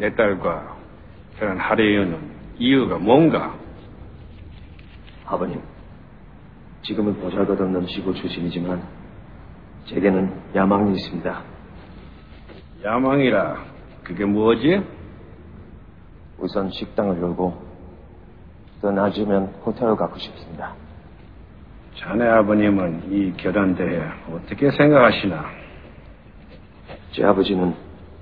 내 딸과 결혼하려는 이유가 뭔가? 아버님, 지금은 보잘것없는 시골 출신이지만 제게는 야망이 있습니다. 야망이라 그게 뭐지? 우선 식당을 열고 더 나아지면 호텔을 갖고 싶습니다. 자네 아버님은 이 결혼에 대해 어떻게 생각하시나? 제 아버지는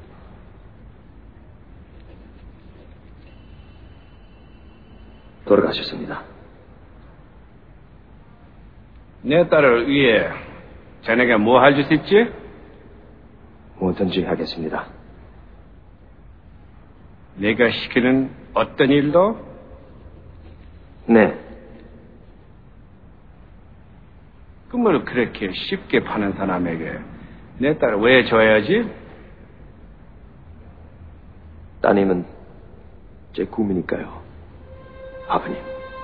돌아가셨습니다. 내 딸을 위해 자네가 뭐 할 수 있지? 뭐든지 하겠습니다. 내가 시키는 어떤 일도? 네. 꿈을 그렇게 쉽게 파는 사람에게 내 딸을 왜 줘야지? 따님은 제 꿈이니까요. 아버님.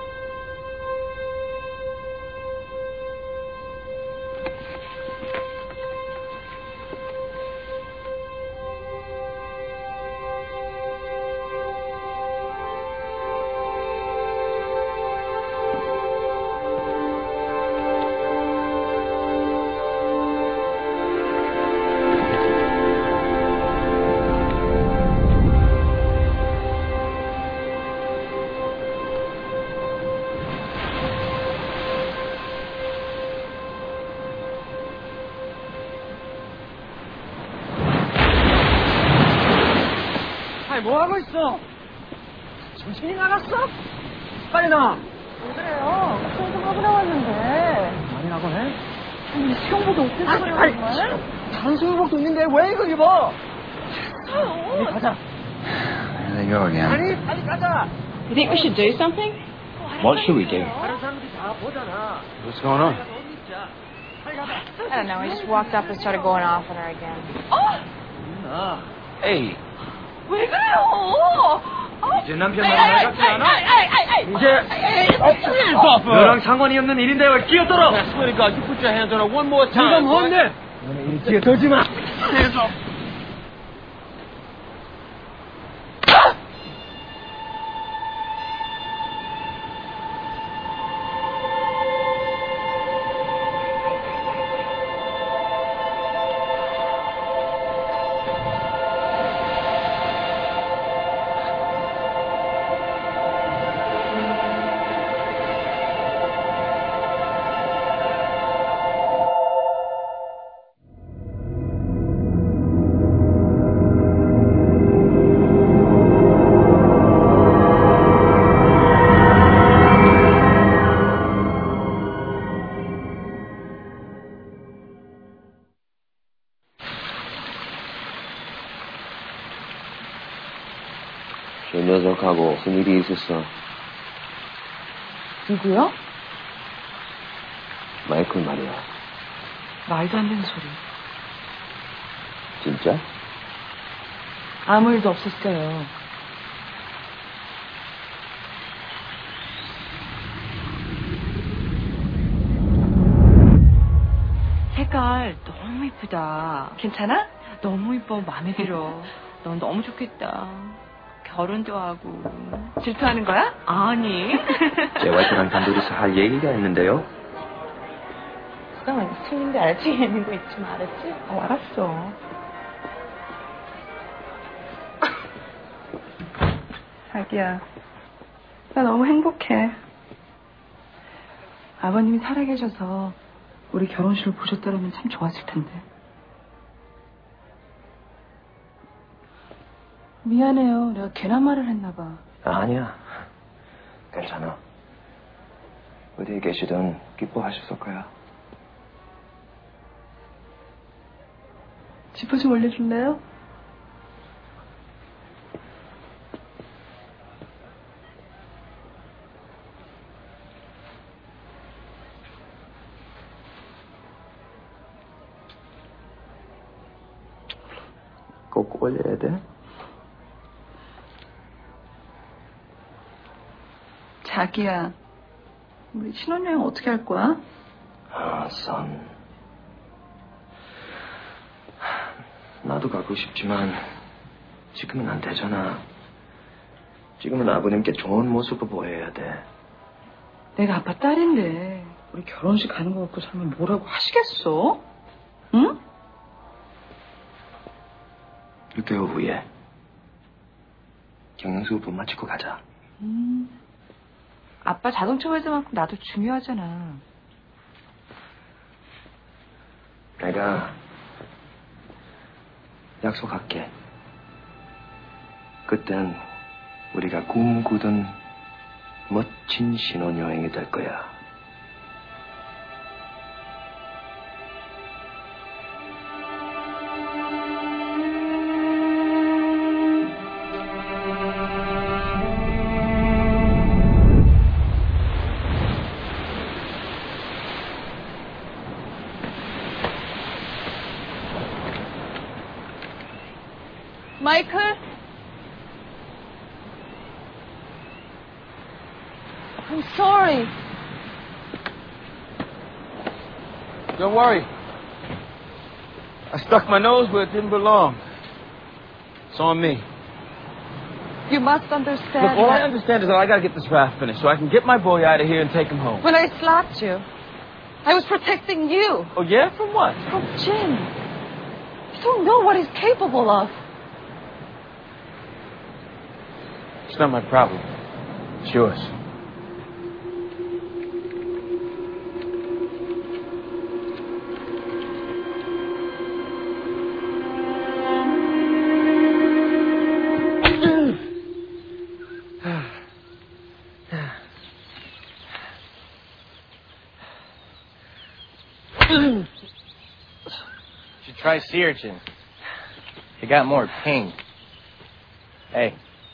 뭐 하고 있어? 정신이 나갔어? 빨리 나와. 왜 그래요? 수영 좀 하고 나왔는데. 많이 나곤 해? 아니, 수영복이 어떻게 그래요, 정말? 다른 수영복도 있는데 왜 이걸 입어? 됐어요. 우리 가자. There they go again. 아니, 빨리 가자. You think we should do something? What should we do? 다른 사람들이 다 보잖아. What's going on? 빨리 가자. I don't know. He just walked up and started going off on her again. 나. Hey, 왜 그래요? 이제 남편 만날 같지 않아? 이제 너랑 상관이 없는 일인데 왜 끼어들어? I swear to God, you put your hands on her one more time. 네가 뭔데? 너네 이리 끼어들지 마. 저 녀석하고 무슨 일이 있었어? 누구요? 마이클 말이야. 말도 안 되는 소리. 진짜? 아무 일도 없었어요. 색깔 너무 이쁘다. 괜찮아? 너무 이뻐. 마음에 들어. 넌 너무 좋겠다. 결혼도 하고. 질투하는 거야? 아니. 제 와이프랑 단둘이서 할 얘기가 있는데요. 수상한 스팅인데 알지? 있는 거 있지 마. 알았지? 알았어. 자기야, 나 너무 행복해. 아버님이 살아계셔서 우리 결혼식을 보셨다면 참 좋았을 텐데. 미안해요. 내가 괜한 말을 했나 봐. 아니야. 괜찮아. 어디에 계시든 기뻐하셨을 거야. 지퍼 좀 올려줄래요? 꼭 올려야 돼? 자기야, 우리 신혼여행 어떻게 할 거야? 아, 선. 나도 가고 싶지만 지금은 안 되잖아. 지금은 아버님께 좋은 모습을 보여야 돼. 내가 아빠 딸인데 우리 결혼식 가는 거 갖고 설마 뭐라고 하시겠어? 응? 6개월 후에 경영수업 마치고 가자. 아빠 자동차 회사만큼 나도 중요하잖아. 내가 약속할게. 그땐 우리가 꿈꾸던 멋진 신혼여행이 될 거야. Michael? I'm sorry. Don't worry. I stuck my nose where it didn't belong. It's on me. You must understand. Look, all I that understand is that I gotta get this raft finished so I can get my boy out of here and take him home. when I slapped you, I was protecting you Oh, yeah? From what? from Jim. You don't know what he's capable of. It's not my problem. It's yours. Should try sea urchin. You got more pink. Hey.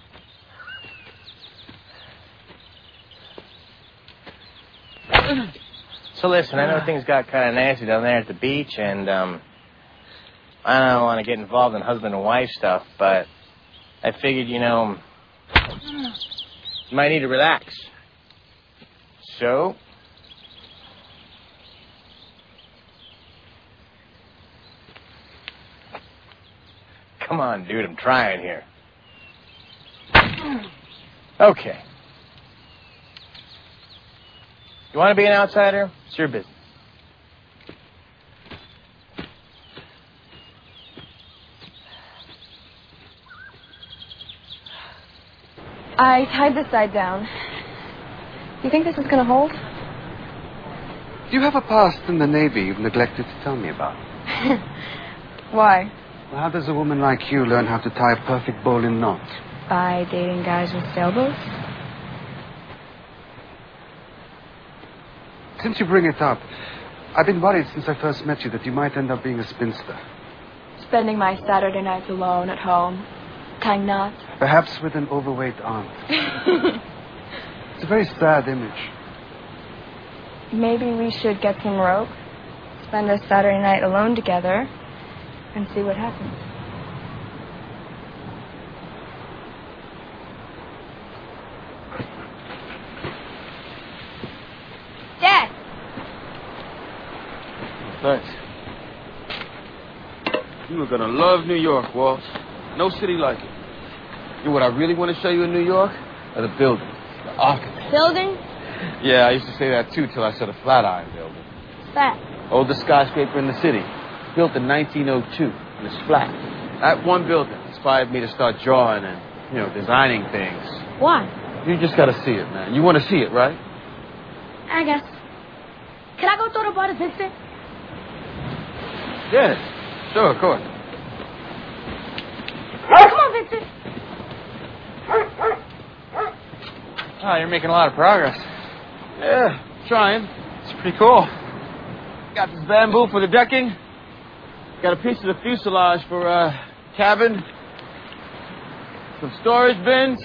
So listen, I know things got kind of nasty down there at the beach, and I don't want to get involved in husband and wife stuff, but I figured, you might need to relax. So, come on, dude, I'm trying here. Okay. You want to be an outsider? It's your business. I tied this side down. You think this is going to hold? You have a past in the Navy you've neglected to tell me about. Why? Well, how does a woman like you learn how to tie a perfect bowl in knots? By dating guys with sailboats? Since you bring it up, I've been worried since I first met you that you might end up being a spinster. Spending my Saturday nights alone at home, tying knots. Perhaps with an overweight aunt. It's a very sad image. Maybe we should get some rope, spend a Saturday night alone together, and see what happens. Dad! Thanks. You are gonna love New York, Walt. No city like it. You know what I really want to show you in New York? Are the buildings, the architecture. Building? Yeah, I used to say that too till I saw the Flatiron Building. What's that? Oldest skyscraper in the city. Built in 1902, and it's flat. That one building inspired me to start drawing and, designing things. Why? You just gotta see it, man. You want to see it, right? I guess. Can I go throw the ball to Vincent? Yeah, sure, of course. Come on, Vincent. Oh, you're making a lot of progress. Yeah, trying. It's pretty cool. Got this bamboo for the decking. Got a piece of the fuselage for cabin. Some storage bins.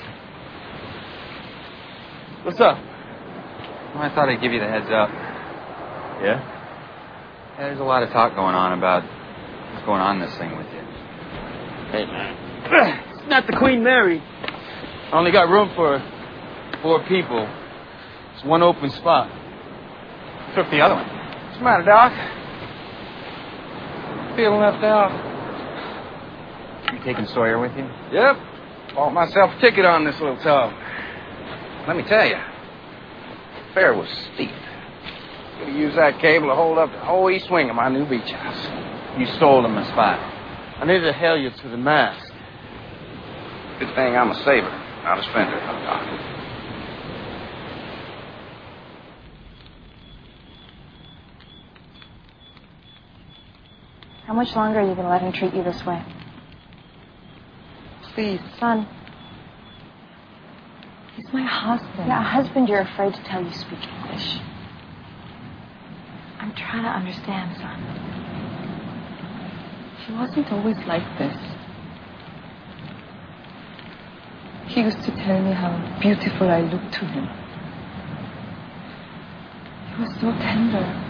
What's up? Well, I thought I'd give you the heads up. Yeah? Yeah, there's a lot of talk going on about what's going on in this thing with you. Hey, man. It's not the Queen Mary. I only got room for 4 people. It's one open spot. Took the other one. What's the matter, Doc? Feeling left out? You taking Sawyer with you? Yep. Bought myself a ticket on this little tub. Let me tell you, the fare was steep. Gonna use that cable to hold up the whole east wing of my new beach house. You sold him a spot. I needed to hail you to the mast. Good thing I'm a saver, not a spender. How much longer are you going to let him treat you this way? Please. Son. He's my husband. Yeah, a husband you're afraid to tell you speak English. I'm trying to understand, son. He wasn't always like this. He used to tell me how beautiful I looked to him. He was so tender.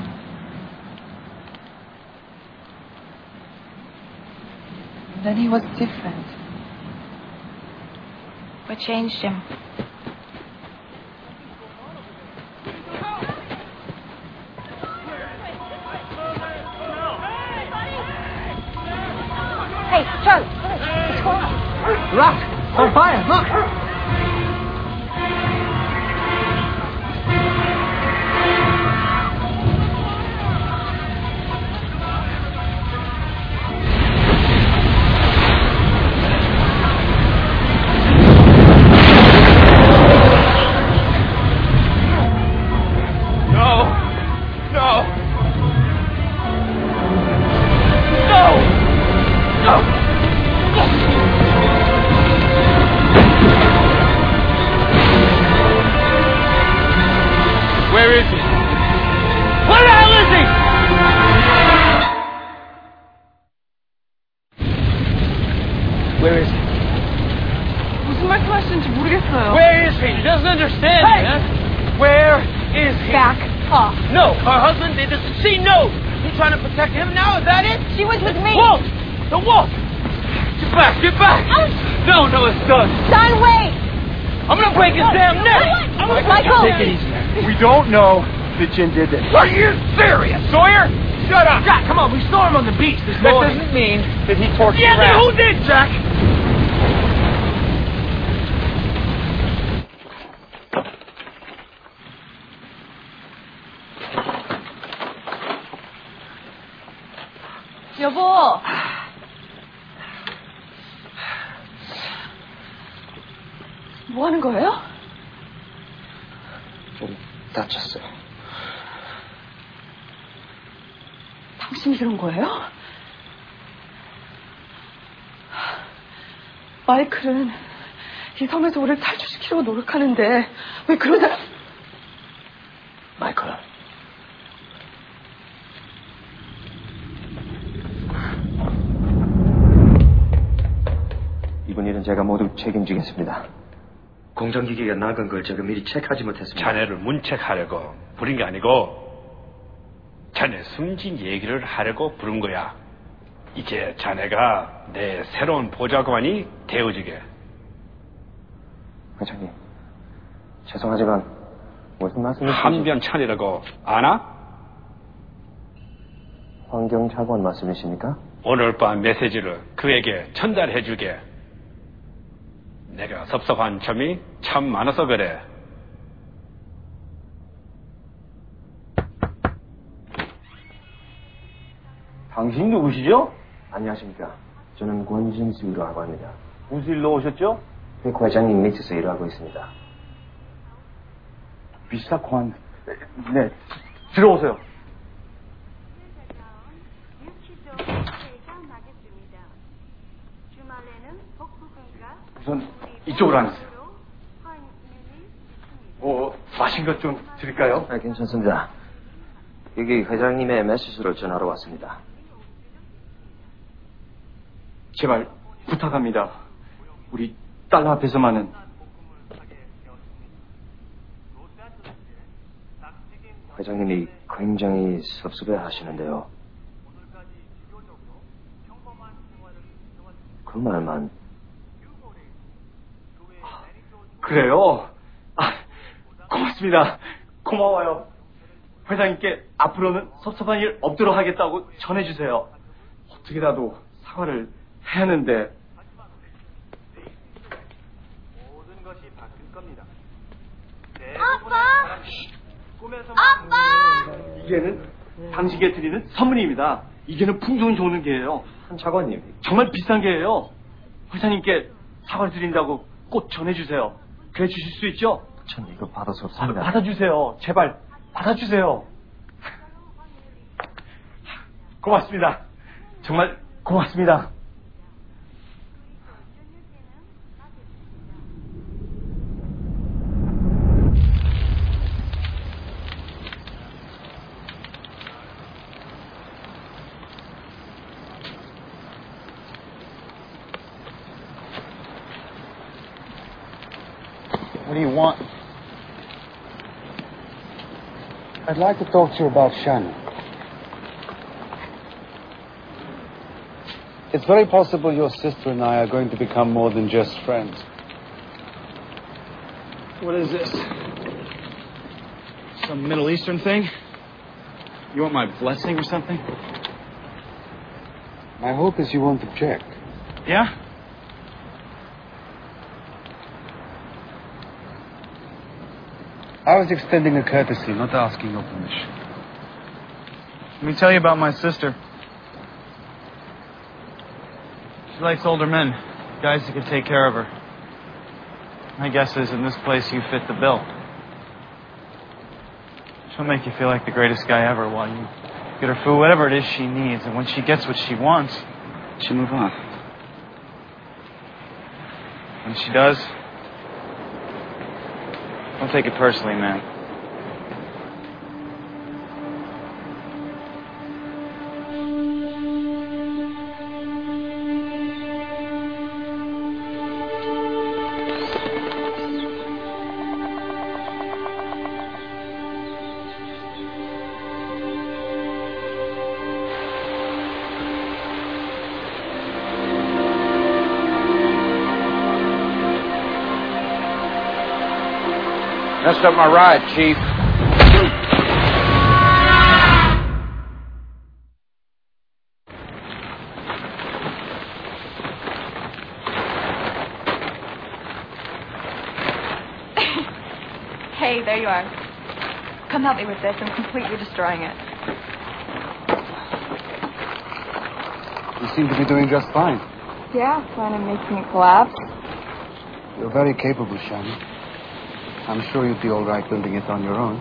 And then he was different. What changed him? Hey, Charlie, what's going on? Rock! On fire! Look! Where is he? He doesn't understand me, huh? Where is he? Back off. No, her husband, she knows. You trying to protect him now? Is that it? She was with me. Walt! The Walt! Get back, get back! No, it's done. Son, wait! I'm gonna break his damn neck! Michael! Take it easy. We don't know that Jim did this. Are you serious, Sawyer? Shut up! Jack, come on, we saw him on the beach this morning. That doesn't mean that he tortured Yeah, then Raph. who did, Jack? 여보. 뭐 하는 거예요? 좀 다쳤어요. 당신이 그런 거예요? 마이클은 이 섬에서 우리를 탈출시키려고 노력하는데 왜 그러냐? 마이클. 이번 일은 제가 모두 책임지겠습니다. 공정기계가 나간 걸 제가 미리 체크하지 못했습니다. 자네를 문책하려고 부른 게 아니고 자네 숨진 얘기를 하려고 부른 거야. 이제 자네가 내 새로운 보좌관이 되어지게. 회장님, 죄송하지만 무슨 말씀이신지... 한변찬이라고 아나? 환경차관 말씀이십니까? 오늘 밤 메시지를 그에게 전달해주게. 내가 섭섭한 점이 참 많아서 그래. 당신 누구시죠? 안녕하십니까. 저는 권진수라고 합니다. 무슨 일로 오셨죠? 백 회장님 밑에서 일하고 있습니다. 비사관. 네, 들어오세요. 우선 이쪽으로 앉으세요. 마신 것 좀 드릴까요? 괜찮습니다. 여기 회장님의 메시지를 전하러 왔습니다. 제발 부탁합니다. 우리 딸 앞에서만은. 회장님이 굉장히 섭섭해 하시는데요. 그 말만. 그래요? 고맙습니다. 고마워요. 회장님께 앞으로는 섭섭한 일 없도록 하겠다고 전해주세요. 어떻게라도 사과를 해야 하는데. 이게는 당신께 드리는 선물입니다. 이게는 풍선 좋은 게예요. 차관님. 정말 비싼 게예요. 회사님께 사과를 드린다고 꼭 전해주세요. 그래 주실 수 있죠? 전 이거 받을 수 없습니다. 받아주세요. 제발 받아주세요. 고맙습니다. 정말 고맙습니다. What do you want? I'd like to talk to you about Shannon. It's very possible your sister and I are going to become more than just friends. What is this? Some Middle Eastern thing? You want my blessing or something? My hope is you won't object. Yeah? I was extending a courtesy, not asking your permission. Let me tell you about my sister. She likes older men, guys who can take care of her. My guess is in this place you fit the bill. She'll make you feel like the greatest guy ever while you get her food, whatever it is she needs, and when she gets what she wants, she'll move on. When she does, don't take it personally, man. Messed up my ride, Chief. Hey, there you are. Come help me with this. I'm completely destroying it. You seem to be doing just fine. Yeah, plan on making it collapse. You're very capable, Shannon. I'm sure you'd be all right building it on your own.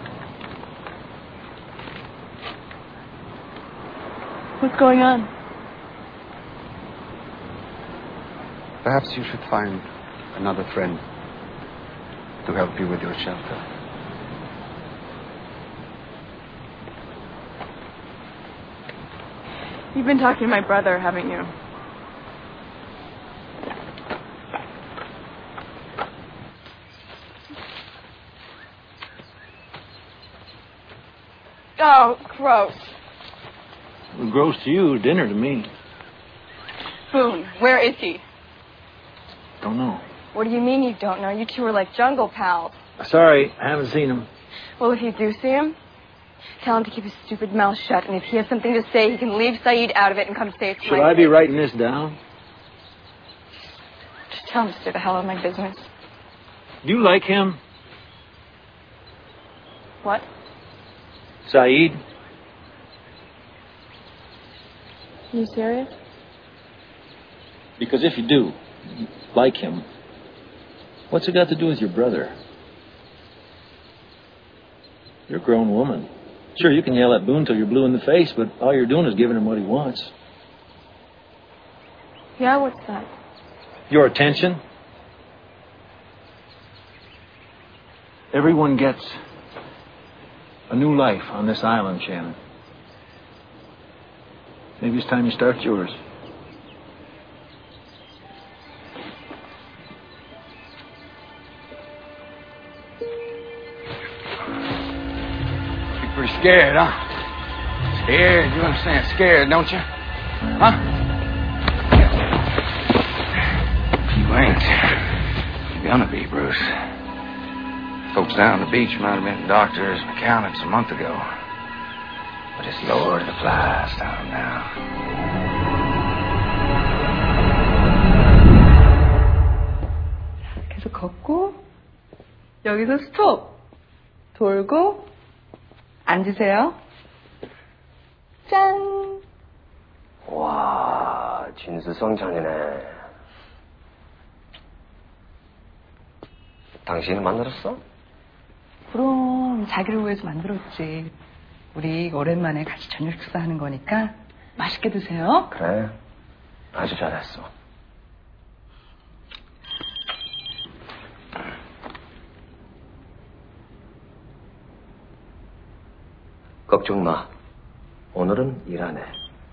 What's going on? Perhaps you should find another friend to help you with your shelter. You've been talking to my brother, haven't you? Oh, gross. Gross to you, dinner to me. Boone, where is he? Don't know. What do you mean you don't know? You two are like jungle pals. Sorry, I haven't seen him. Well, if you do see him, tell him to keep his stupid mouth shut, and if he has something to say, he can leave Saeed out of it and come say it to Should my I be face. writing this down? Just tell him to stay the hell out of my business. Do you like him? What? Saeed? Are you serious? Because if you do like him, what's it got to do with your brother? You're a grown woman. Sure, you can yell at Boone till you're blue in the face, but all you're doing is giving him what he wants. Yeah, what's that? Your attention. Everyone gets a new life on this island, Shannon. Maybe it's time you start yours. You're pretty scared, huh? Scared? You understand scared, don't you? Huh? You ain't. You're gonna be, Bruce. Folks down the beach might have been doctors and accountants a month ago. But it's Lord of the Flies time now. 계속 걷고 여기서 스톱 돌고 앉으세요. 짠. 와, 진수성찬이네. 당신이 만들었어? 그럼 자기를 위해서 만들었지. 우리 오랜만에 같이 저녁 식사하는 거니까 맛있게 드세요. 그래, 아주 잘했어. 걱정 마. 오늘은 일 안 해.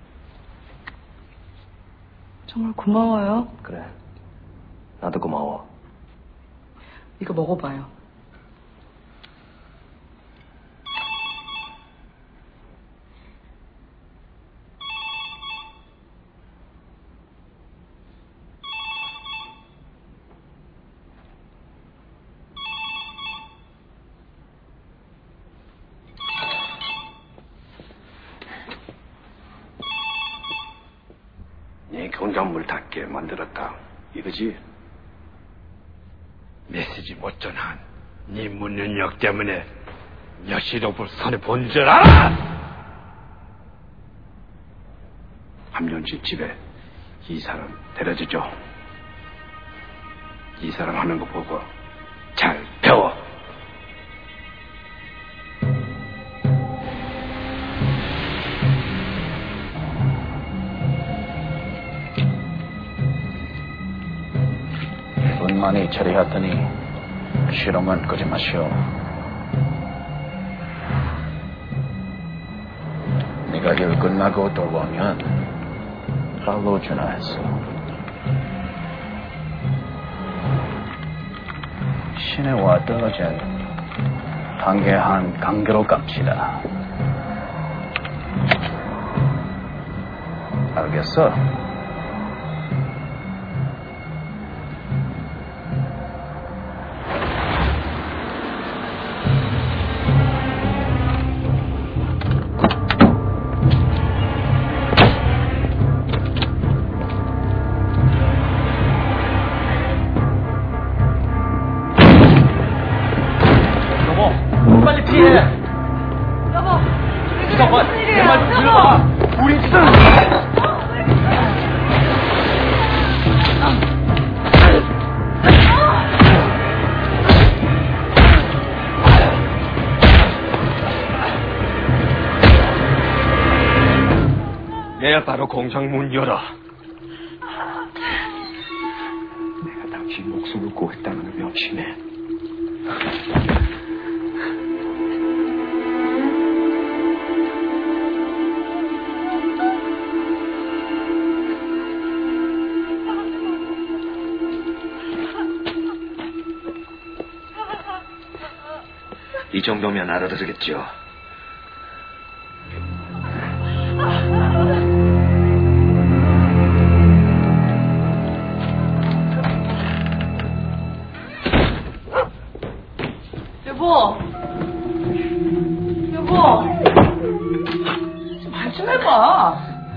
정말 고마워요. 그래, 나도 고마워. 이거 먹어봐요. 네 경작물답게 만들었다. 이거지? 메시지 못 전한 네 문능력 때문에 여시rop을 손해본 줄 알아! 함룡집 집에 이 사람 데려주죠. 이 사람 하는 거 보고 잘 배워. 많이 처리했더니 실험은 끄지 마시오. 네가 일 끝나고 돌아오면 바로 전화했어. 시내와 떨어진 단계한 강교로 깝치다. 알겠어? 내가 바로 공장 문 열어. 내가 당신 목숨을 구했다는 걸 명심해. 이 정도면 알아들으겠죠. 여보, 말 좀 해봐.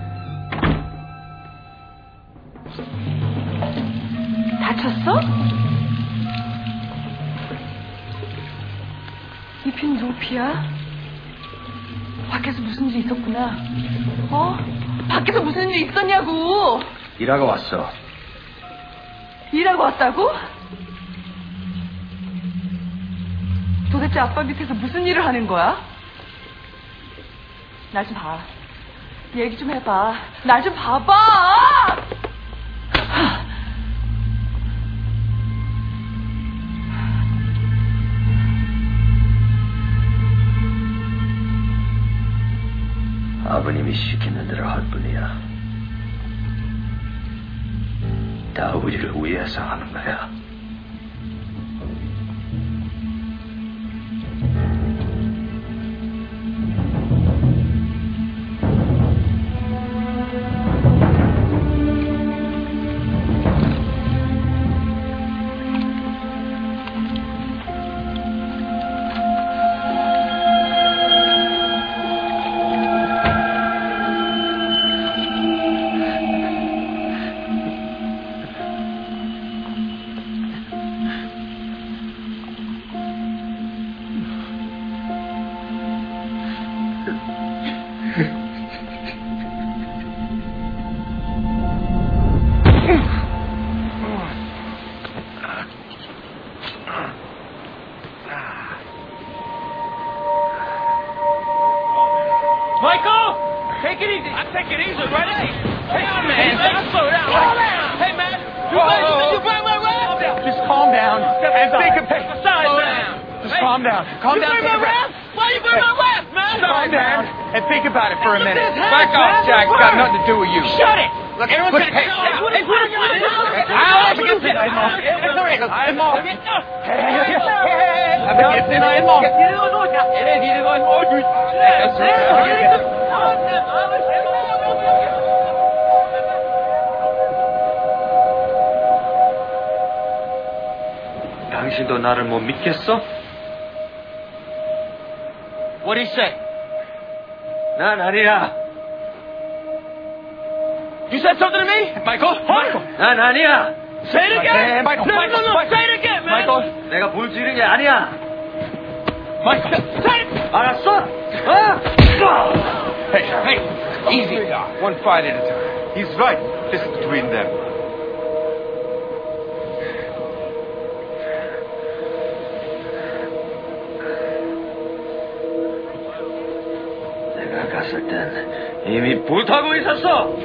다쳤어? 이 피는 누구 피야? 밖에서 무슨 일이 있었구나. 밖에서 무슨 일이 있었냐고. 일하고 왔어. 일하고 왔다고? 도대체 아빠 밑에서 무슨 일을 하는 거야? 날 좀 봐. 얘기 좀 해봐. 날 좀 봐봐! 아버님이 시키는 대로 할 뿐이야. 다 우리를 위해서 하는 거야. Michael! Take it easy. I'm taking it easy, right? Hey, on, man. Slow down. Hey, man. You burn my raft. Just calm down and think of... Slow down. Just calm down. Calm down. You burn my raft? Why you burn my raft, man? Calm down and think about it for a minute. Back off, Jack. It's got nothing to do with you. Shut it. Look, everyone's going to... Hey, 당신도 나를 못 믿겠어? What'd he say? 난 아니야. You said something to me? Michael? 난 아니야. Say it again. Michael. No. Say it again, man. Michael. 내가 물 지른 게 아니야. Michael. Say it. 알았어? Hey, easy, Doc. One fight at a time. He's right. This is between them. 내가 갔을 땐 이미 불타고 있었어.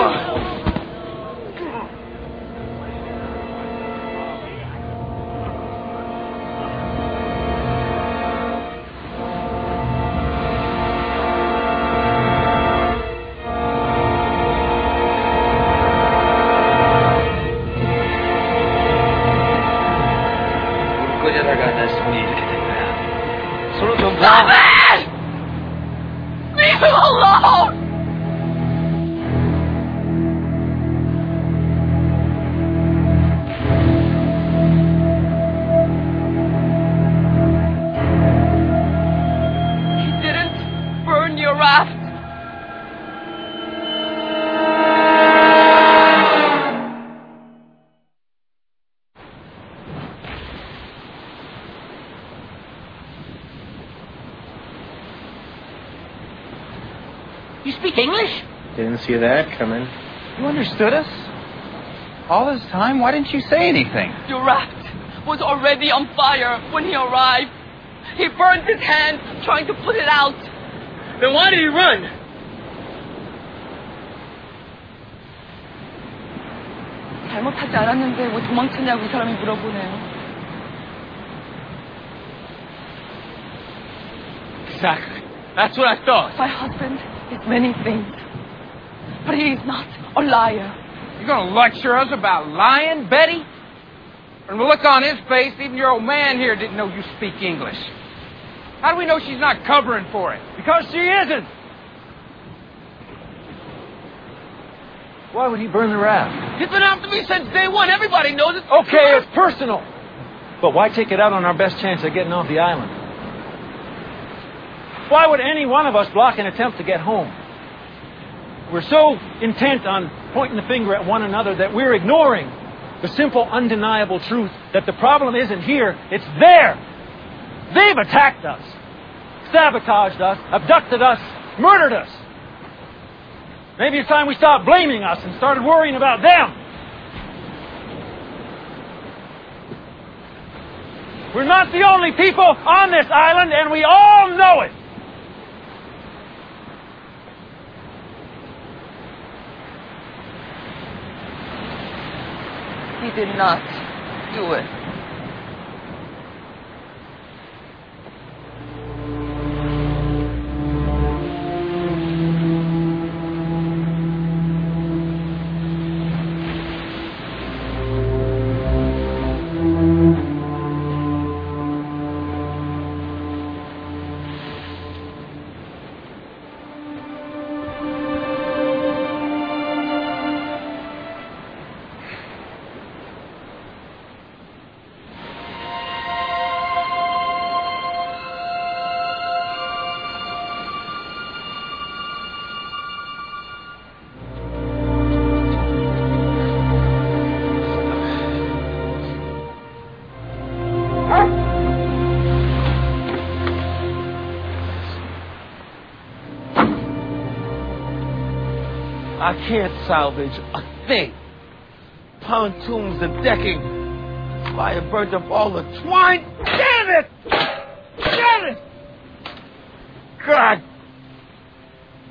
꺼져다가 내 손이 이렇게 된 거야. 손을 좀 봐. Leave him alone! He didn't burn your raft. You speak English? Didn't see that coming. You understood us? All this time? Why didn't you say anything? Your raft was already on fire when he arrived. He burned his hand trying to put it out. Then why did he run? 잘못하지 않았는데 왜 도망쳤냐고 이 사람이 물어보네요. Exactly. That's what I thought. My husband is many things, but he is not a liar. You gonna lecture us about lying, Betty? From the look on his face, even your old man here didn't know you speak English. How do we know she's not covering for it? Because she isn't. Why would he burn the raft? He's been after me since day one. Everybody knows it. Okay, it's personal. But why take it out on our best chance of getting off the island? Why would any one of us block an attempt to get home? We're so intent on pointing the finger at one another that we're ignoring the simple, undeniable truth that the problem isn't here, it's there. They've attacked us, sabotaged us, abducted us, murdered us. Maybe it's time we stopped blaming us and started worrying about them. We're not the only people on this island, and we all know it. He did not do it. I can't salvage a thing. Pontoons, the decking. Fire burnt up all the twine. Damn it! Damn it! God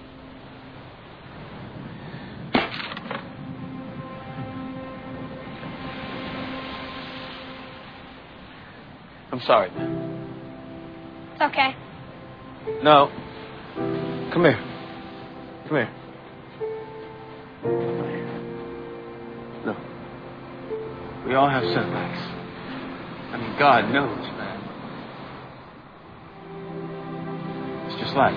sorry, man. It's okay. No. Come here. Come here. Look. We all have setbacks. I mean, God knows, man. It's just life.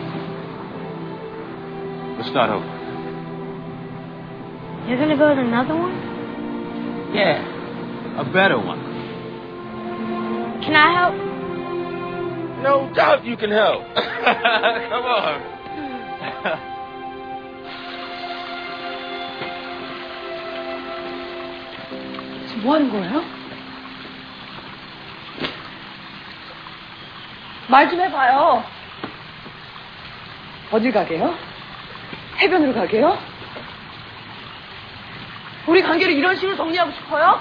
We'll start over. You're gonna go to another one? Yeah. A better one. Can I help? No doubt you can help. Come on. 지금 뭐 하는 거예요? 말 좀 해봐요. 어딜 가게요? 해변으로 가게요? 우리 관계를 이런 식으로 정리하고 싶어요?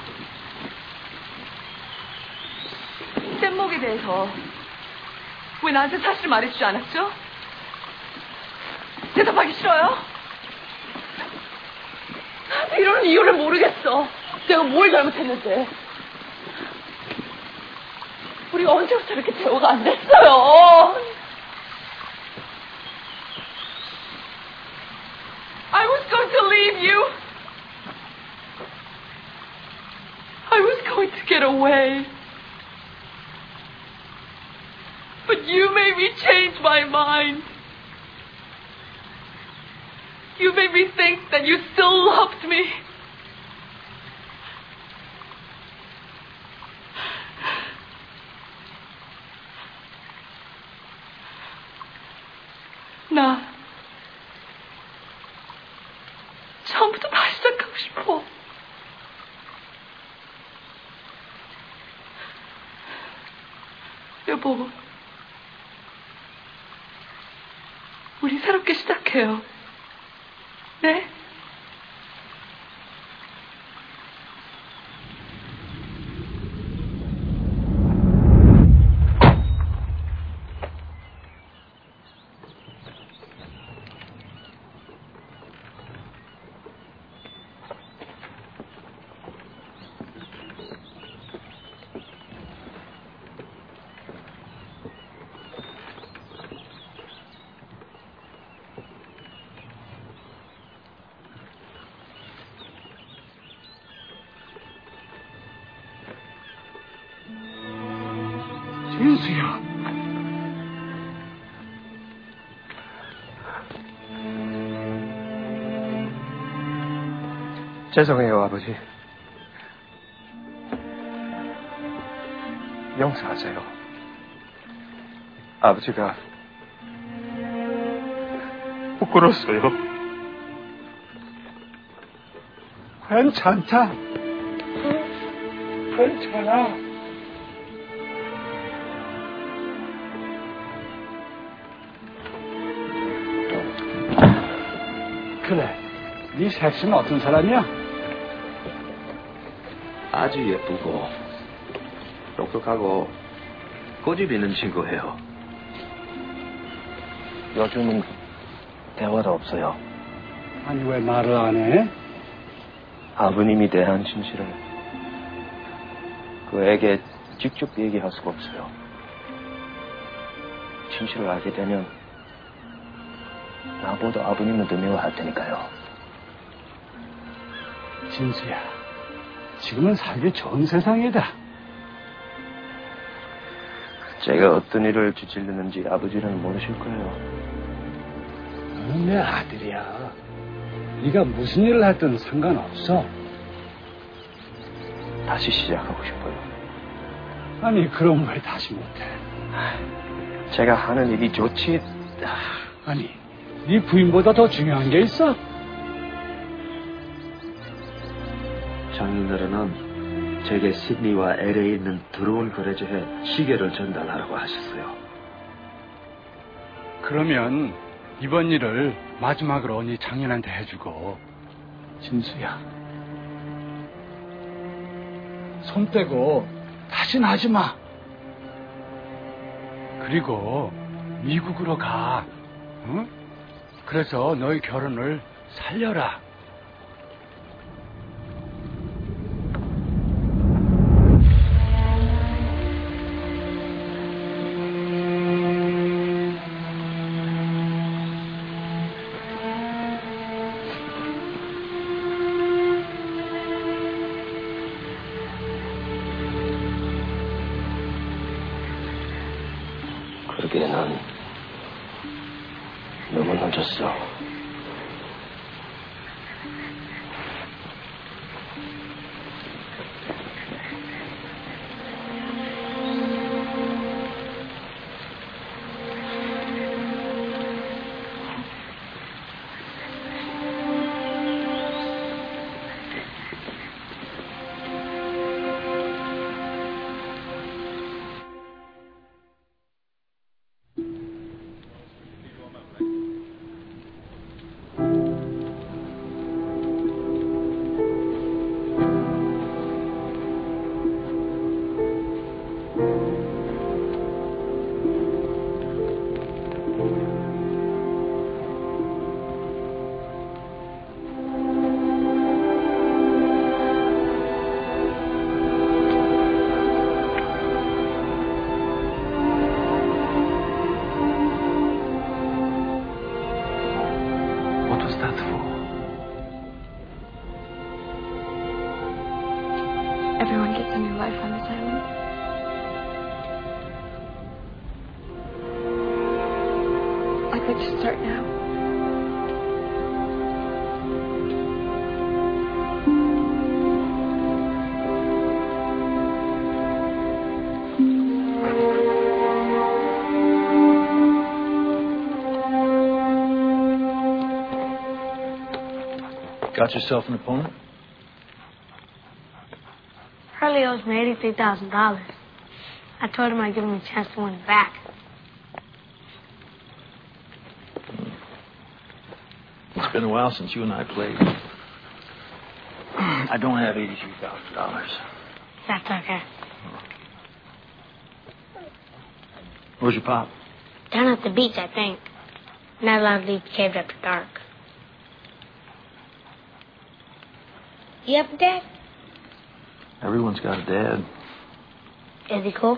뗏목에 대해서 왜 나한테 사실을 말해주지 않았죠? 대답하기 싫어요? 이러는 이유를 모르겠어. 내가 뭘 잘못했는데. 우리가 언제부터 이렇게 대화가 안 됐어요? I was going to leave you. I was going to get away. But you made me change my mind. You made me think that you still loved me. 나 처음부터 다시 시작하고 싶어. 여보, 우리 새롭게 시작해요. 네? 진수야. 죄송해요, 아버지. 용서하세요. 아버지가 부끄러웠어요. 괜찮다. 괜찮아. 그래, 네 색시는 어떤 사람이야? 아주 예쁘고 똑똑하고 고집 있는 친구예요. 요즘은 대화도 없어요. 아니, 왜 말을 안 해? 아버님이 대한 진실을 그에게 직접 얘기할 수가 없어요. 진실을 알게 되면 나보다 아버님은 더 미워할 테니까요. 진수야, 지금은 살기 좋은 세상이다. 제가 어떤 일을 저지르는지 아버지는 모르실 거예요. 너는 내 아들이야. 네가 무슨 일을 했든 상관없어. 다시 시작하고 싶어요. 아니, 그럼 왜 다시 못해? 제가 하는 일이 좋지. 아니, 네 부인보다 더 중요한 게 있어? 장인어른은 제게 시드니와 LA에 있는 드론 거래처에 시계를 전달하라고 하셨어요. 그러면 이번 일을 마지막으로 네 장인한테 해주고. 진수야, 손 떼고 다신 하지 마. 그리고 미국으로 가. 응? 그래서 너희 결혼을 살려라. 내게 난 너무 늦었어. Everyone gets a new life on this island. I'd like to start now. Got yourself an opponent? Hurley owes me $83,000. I told him I'd give him a chance to win it back. It's been a while since you and I played. I don't have $83,000. That's okay. Where's your pop? Down at the beach, I think. Not allowed to leave the cave after dark. You have a dad? Everyone's got a dad. Is he cool?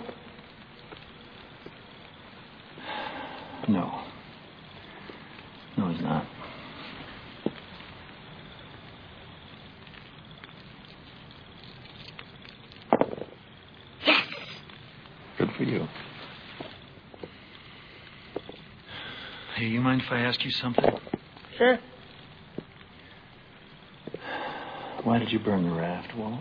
No. No, he's not. Yes! Good for you. Hey, you mind if I ask you something? Sure. Why did you burn the raft, Walt?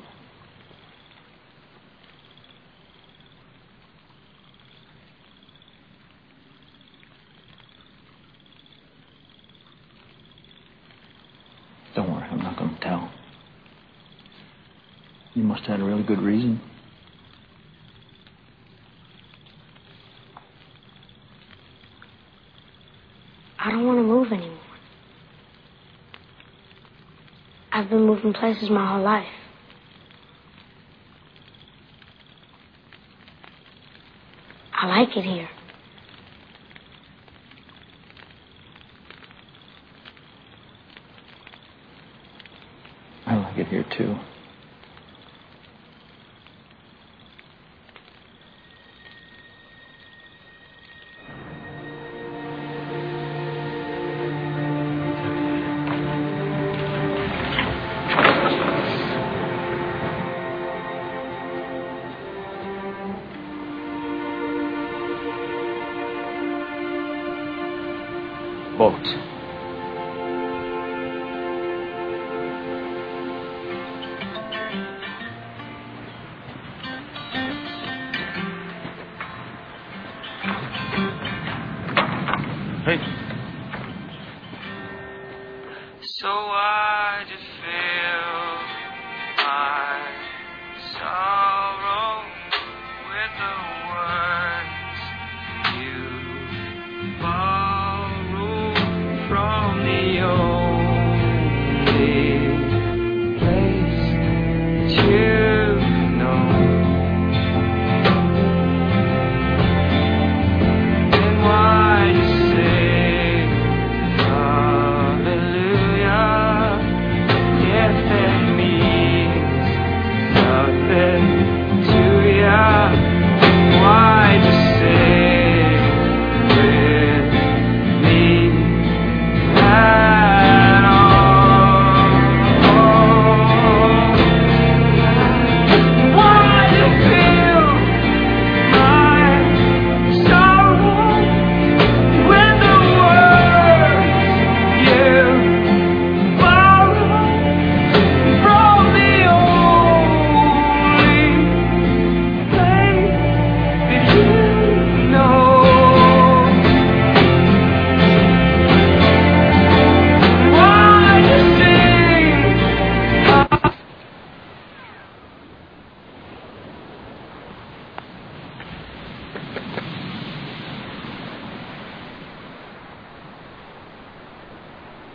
Don't worry, I'm not going to tell. You must have had a really good reason. I don't want to move anymore. I've been moving places my whole life. I like it here. I like it here, too. Boat. Hey. So I just feel my sorrow with the words you borrow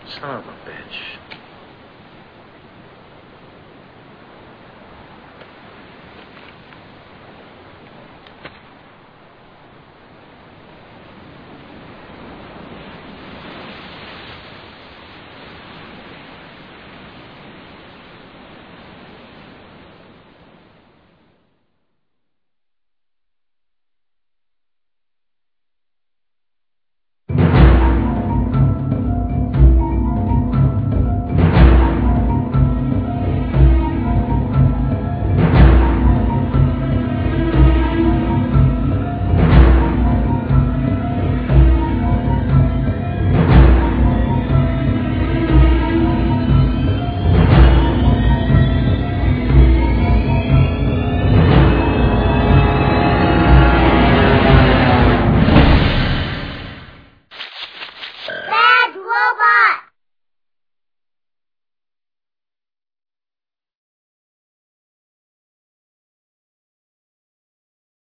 Son of a bitch. Bad robot!